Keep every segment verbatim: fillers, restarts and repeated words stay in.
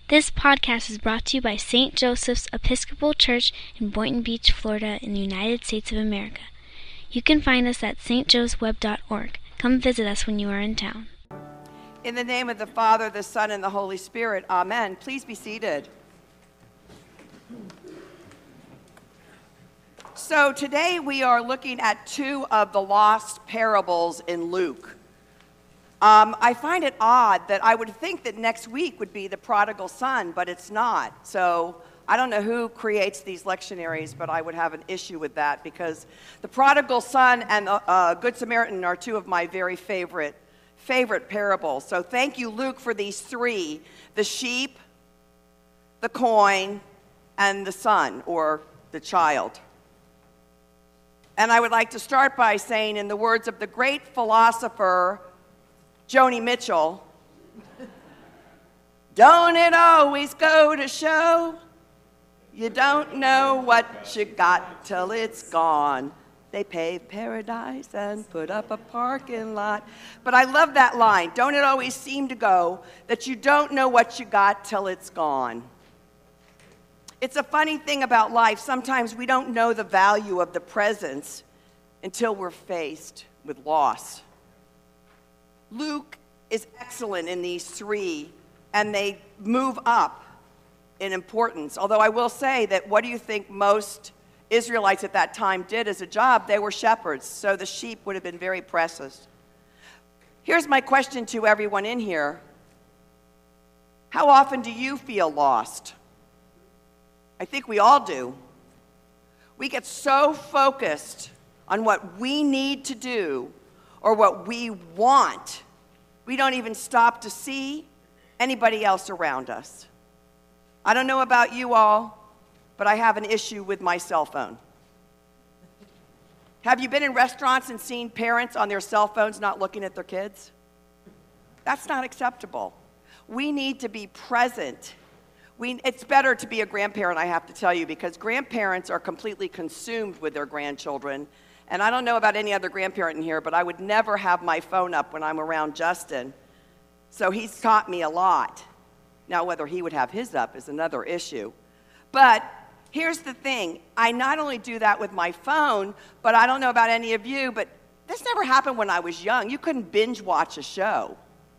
This podcast is brought to you by Saint Joseph's Episcopal Church in Boynton Beach, Florida, in the United States of America. You can find us at s t joes web dot org. Come visit us when you are in town. In the name of the Father, the Son, and the Holy Spirit, amen. Please be seated. So today we are looking at two of the lost parables in Luke. Um, I find it odd that I would think that next week would be the prodigal son, but it's not. So I don't know who creates these lectionaries, but I would have an issue with that because the prodigal son and the uh, Good Samaritan are two of my very favorite, favorite parables. So thank you, Luke, for these three: the sheep, the coin, and the son, or the child. And I would like to start by saying, in the words of the great philosopher Joni Mitchell, don't it always go to show you don't know what you got till it's gone? They paved paradise and put up a parking lot. But I love that line. Don't it always seem to go that you don't know what you got till it's gone? It's a funny thing about life. Sometimes we don't know the value of the present until we're faced with loss. Luke is excellent in these three, and they move up in importance. Although I will say that what do you think most Israelites at that time did as a job? They were shepherds, so the sheep would have been very precious. Here's my question to everyone in here. How often do you feel lost? I think we all do. We get so focused on what we need to do or what we want, we don't even stop to see anybody else around us. I don't know about you all, but I have an issue with my cell phone. Have you been in restaurants and seen parents on their cell phones not looking at their kids? That's not acceptable. We need to be present. We, it's better to be a grandparent, I have to tell you, because grandparents are completely consumed with their grandchildren. And I don't know about any other grandparent in here, but I would never have my phone up when I'm around Justin. So he's taught me a lot. Now, whether he would have his up is another issue. But here's the thing. I not only do that with my phone, but I don't know about any of you, but this never happened when I was young. You couldn't binge watch a show.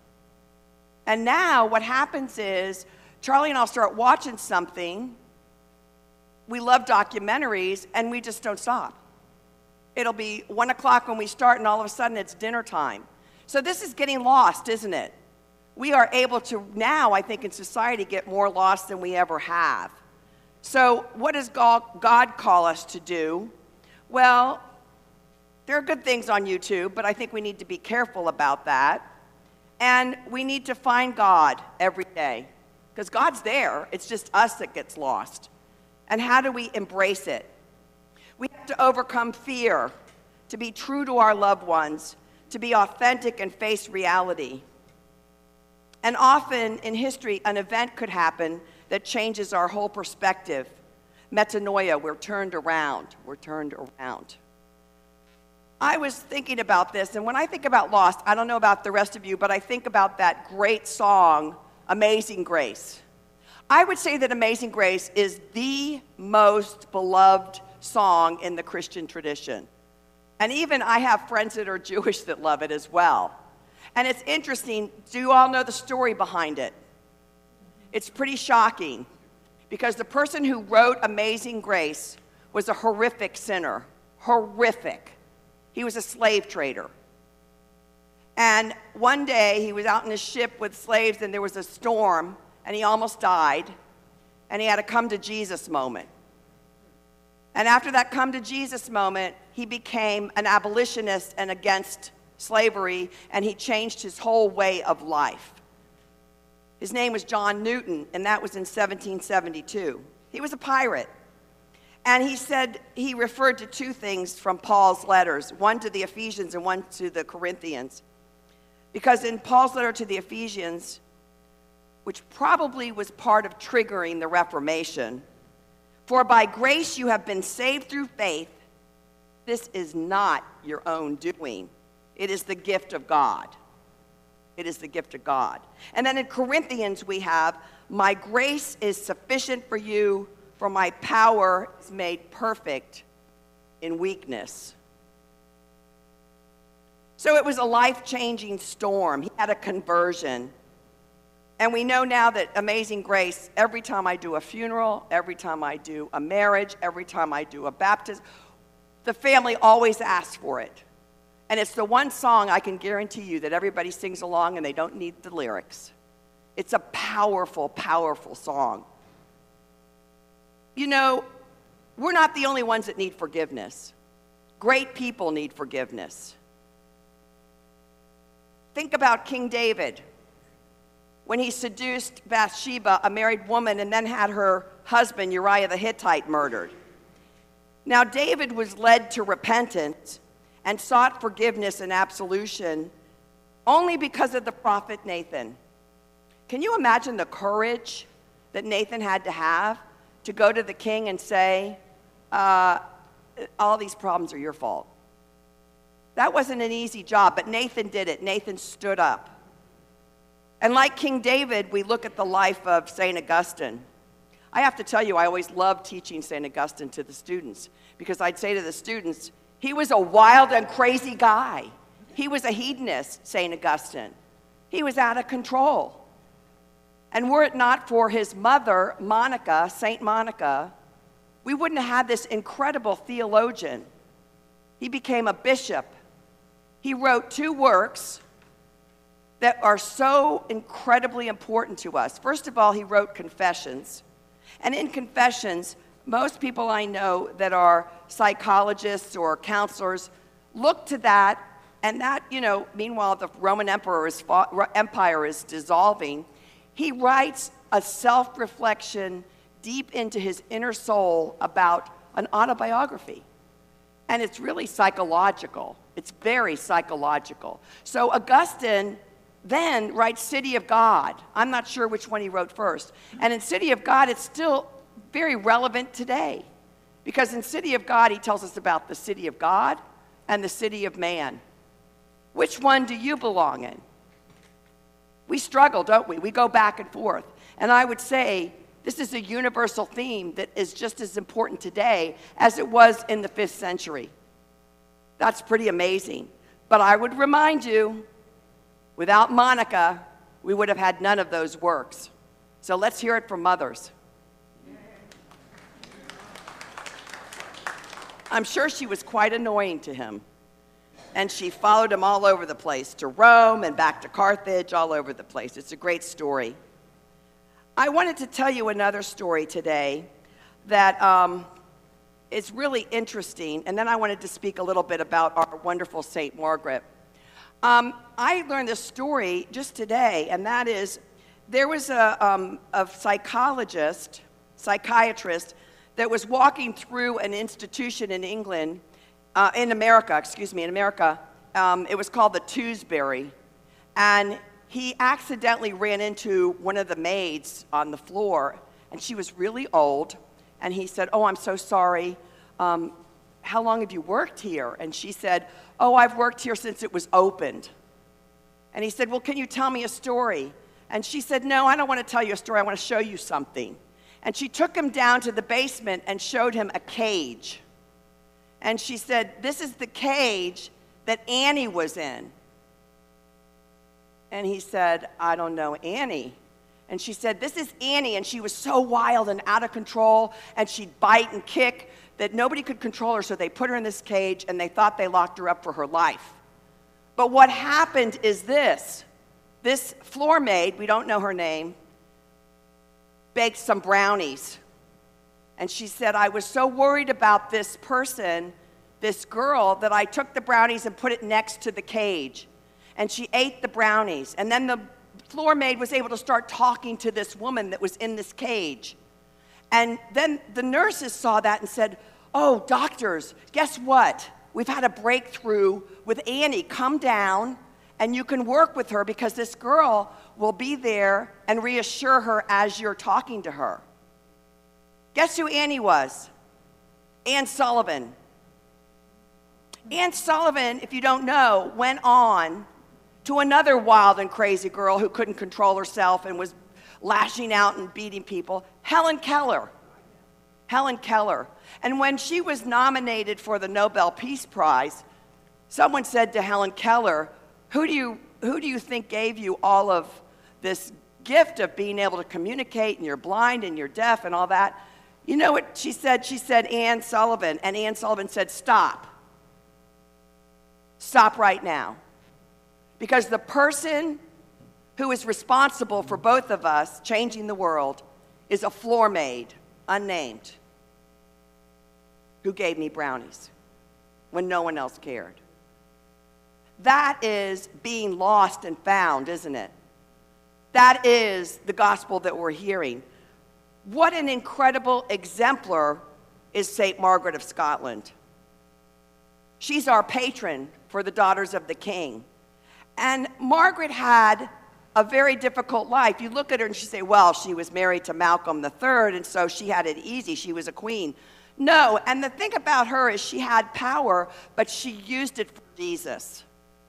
And now what happens is Charlie and I'll start watching something. We love documentaries, and we just don't stop. It'll be one o'clock when we start, and all of a sudden it's dinner time. So this is getting lost, isn't it? We are able to now, I think, in society, get more lost than we ever have. So what does God call us to do? Well, there are good things on YouTube, but I think we need to be careful about that. And we need to find God every day, because God's there. It's just us that gets lost. And how do we embrace it? We have to overcome fear, to be true to our loved ones, to be authentic and face reality. And often in history, an event could happen that changes our whole perspective. Metanoia, we're turned around. We're turned around. I was thinking about this, and when I think about lost, I don't know about the rest of you, but I think about that great song, Amazing Grace. I would say that Amazing Grace is the most beloved song in the Christian tradition. And even I have friends that are Jewish that love it as well. And it's interesting, do you all know the story behind it? It's pretty shocking, because the person who wrote Amazing Grace was a horrific sinner. Horrific. He was a slave trader. And one day he was out in his ship with slaves, and there was a storm, and he almost died, and he had a come to Jesus moment. And after that come to Jesus moment, he became an abolitionist and against slavery, and he changed his whole way of life. His name was John Newton, and that was in seventeen seventy-two. He was a pirate. And he said, he referred to two things from Paul's letters, one to the Ephesians and one to the Corinthians. Because in Paul's letter to the Ephesians, which probably was part of triggering the Reformation, for by grace you have been saved through faith. This is not your own doing. It is the gift of God. It is the gift of God. And then in Corinthians we have, My grace is sufficient for you, for my power is made perfect in weakness. So it was a life-changing storm. He had a conversion. And we know now that Amazing Grace, every time I do a funeral, every time I do a marriage, every time I do a baptism, the family always asks for it. And it's the one song I can guarantee you that everybody sings along and they don't need the lyrics. It's a powerful, powerful song. You know, we're not the only ones that need forgiveness. Great people need forgiveness. Think about King David when he seduced Bathsheba, a married woman, and then had her husband, Uriah the Hittite, murdered. Now, David was led to repentance and sought forgiveness and absolution only because of the prophet Nathan. Can you imagine the courage that Nathan had to have to go to the king and say, uh, all these problems are your fault? That wasn't an easy job, but Nathan did it. Nathan stood up. And like King David, we look at the life of Saint Augustine. I have to tell you, I always loved teaching Saint Augustine to the students, because I'd say to the students, he was a wild and crazy guy. He was a hedonist, Saint Augustine. He was out of control. And were it not for his mother, Monica, Saint Monica, we wouldn't have had this incredible theologian. He became a bishop. He wrote two works that are so incredibly important to us. First of all, he wrote Confessions. And in Confessions, most people I know that are psychologists or counselors look to that, and that, you know, meanwhile the Roman Emperor is, Empire is dissolving, he writes a self-reflection deep into his inner soul about an autobiography. And it's really psychological. It's very psychological. So Augustine then writes City of God. I'm not sure which one he wrote first. And in City of God, it's still very relevant today. Because in City of God, he tells us about the city of God and the city of man. Which one do you belong in? We struggle, don't we? We go back and forth. And I would say this is a universal theme that is just as important today as it was in the fifth century. That's pretty amazing. But I would remind you, without Monica, we would have had none of those works. So let's hear it from mothers. I'm sure she was quite annoying to him. And she followed him all over the place, to Rome and back to Carthage, all over the place. It's a great story. I wanted to tell you another story today that um, is really interesting, and then I wanted to speak a little bit about our wonderful Saint Margaret. Um, I learned this story just today, and that is, there was a, um, a psychologist, psychiatrist, that was walking through an institution in England, uh, in America, excuse me, in America. Um, it was called the Tewsbury, and he accidentally ran into one of the maids on the floor, and she was really old, and he said, "Oh, I'm so sorry. Um, how long have you worked here?" And she said, "Oh, I've worked here since it was opened." And he said, "Well, can you tell me a story?" And she said, "No, I don't want to tell you a story. I want to show you something." And she took him down to the basement and showed him a cage. And she said, "This is the cage that Annie was in." And he said, "I don't know Annie." And she said, "This is Annie, and she was so wild and out of control, and she'd bite and kick that nobody could control her, so they put her in this cage, and they thought they locked her up for her life. But what happened is this. This floor maid, we don't know her name, baked some brownies. And she said, "I was so worried about this person, this girl, that I took the brownies and put it next to the cage." And she ate the brownies. And then the floor maid was able to start talking to this woman that was in this cage. And then the nurses saw that and said, "Oh, doctors, guess what? We've had a breakthrough with Annie. Come down and you can work with her because this girl will be there and reassure her as you're talking to her." Guess who Annie was? Anne Sullivan. Anne Sullivan, if you don't know, went on to another wild and crazy girl who couldn't control herself and was lashing out and beating people. Helen Keller. Helen Keller. And when she was nominated for the Nobel Peace Prize, someone said to Helen Keller, who do you, who do you think gave you all of this gift of being able to communicate, and you're blind and you're deaf and all that? You know what she said? She said Anne Sullivan, and Anne Sullivan said, stop. Stop right now. Because the person who is responsible for both of us changing the world is a floor maid, unnamed, who gave me brownies when no one else cared. That is being lost and found, isn't it? That is the gospel that we're hearing. What an incredible exemplar is Saint Margaret of Scotland. She's our patron for the Daughters of the King. And Margaret had a very difficult life. You look at her and you say, well, she was married to Malcolm the Third, and so she had it easy. She was a queen. No, and the thing about her is she had power, but she used it for Jesus.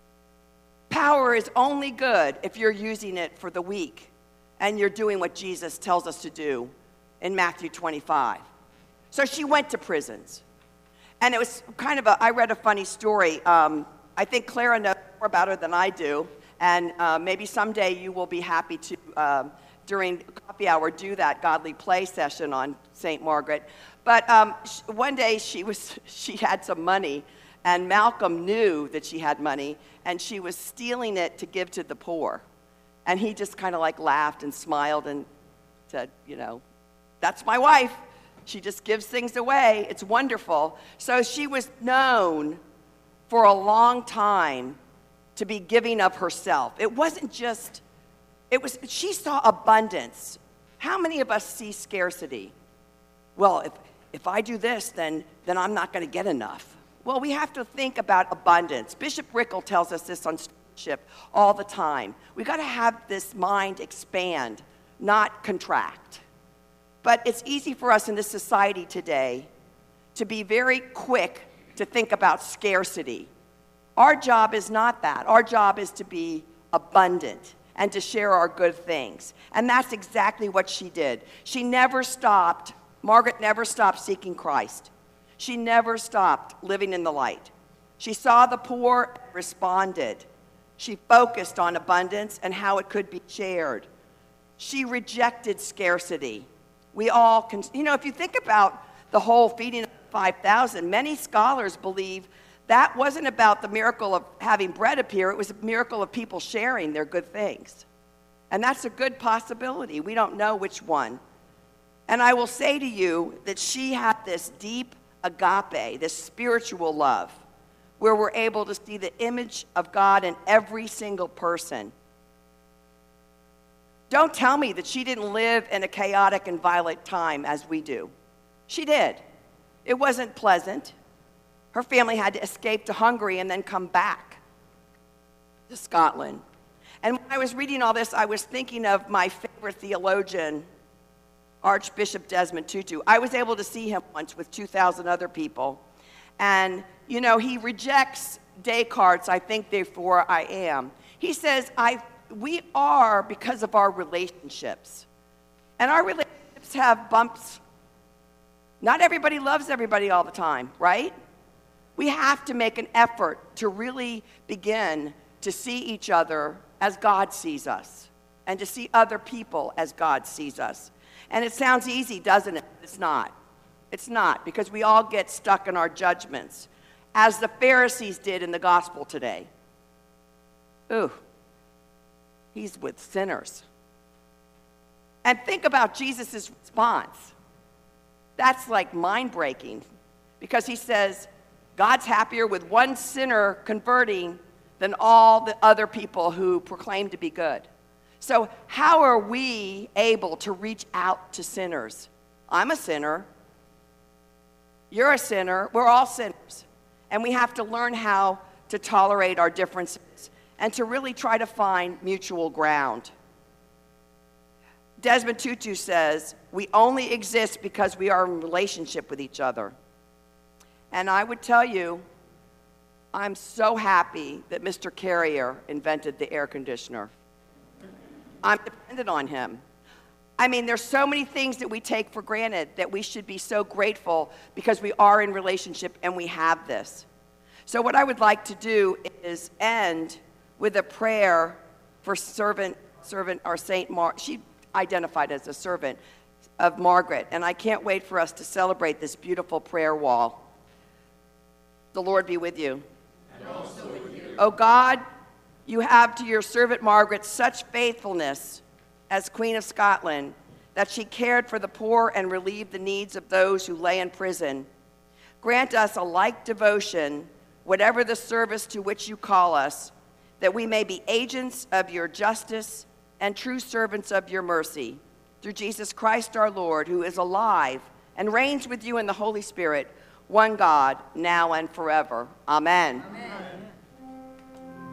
Power is only good if you're using it for the weak and you're doing what Jesus tells us to do in Matthew twenty-five. So she went to prisons. And it was kind of a, I read a funny story. Um, I think Clara knows more about her than I do. And uh, maybe someday you will be happy to, um, during coffee hour, do that godly play session on Saint Margaret. But um, sh- one day she was, she had some money, and Malcolm knew that she had money, and she was stealing it to give to the poor. And he just kind of like laughed and smiled and said, you know, that's my wife. She just gives things away. It's wonderful. So she was known for a long time to be giving of herself. It wasn't just, it was, she saw abundance. How many of us see scarcity? Well, if, if I do this, then, then I'm not going to get enough. Well, we have to think about abundance. Bishop Rickle tells us this on stewardship all the time. We've got to have this mind expand, not contract. But it's easy for us in this society today to be very quick to think about scarcity. Our job is not that. Our job is to be abundant and to share our good things. And that's exactly what she did. She never stopped, Margaret never stopped seeking Christ. She never stopped living in the light. She saw the poor, responded. She focused on abundance and how it could be shared. She rejected scarcity. We all can, you know, if you think about the whole feeding of five thousand, many scholars believe that wasn't about the miracle of having bread appear. It was a miracle of people sharing their good things. And that's a good possibility. We don't know which one. And I will say to you that she had this deep agape, this spiritual love, where we're able to see the image of God in every single person. Don't tell me that she didn't live in a chaotic and violent time as we do. She did. It wasn't pleasant. Her family had to escape to Hungary and then come back to Scotland. And when I was reading all this, I was thinking of my favorite theologian, Archbishop Desmond Tutu. I was able to see him once with two thousand other people. And, you know, he rejects Descartes' I think, therefore I am. He says, I, we are because of our relationships. And our relationships have bumps. Not everybody loves everybody all the time, right? We have to make an effort to really begin to see each other as God sees us and to see other people as God sees us. And it sounds easy, doesn't it? It's not. It's not, because we all get stuck in our judgments, as the Pharisees did in the gospel today. Ooh, he's with sinners. And think about Jesus' response. That's like mind-breaking, because he says, God's happier with one sinner converting than all the other people who proclaim to be good. So how are we able to reach out to sinners? I'm a sinner. You're a sinner. We're all sinners. And we have to learn how to tolerate our differences and to really try to find mutual ground. Desmond Tutu says, we only exist because we are in relationship with each other. And I would tell you, I'm so happy that Mister Carrier invented the air conditioner. I'm dependent on him. I mean, there's so many things that we take for granted that we should be so grateful because we are in relationship and we have this. So what I would like to do is end with a prayer for servant, servant or Saint Mar. She identified as a servant of Margaret, and I can't wait for us to celebrate this beautiful prayer wall. The Lord be with you. And also with you. O God, you have to your servant Margaret such faithfulness as Queen of Scotland that she cared for the poor and relieved the needs of those who lay in prison. Grant us a like devotion, whatever the service to which you call us, that we may be agents of your justice and true servants of your mercy. Through Jesus Christ our Lord, who is alive and reigns with you in the Holy Spirit, one God, now and forever. Amen. Amen.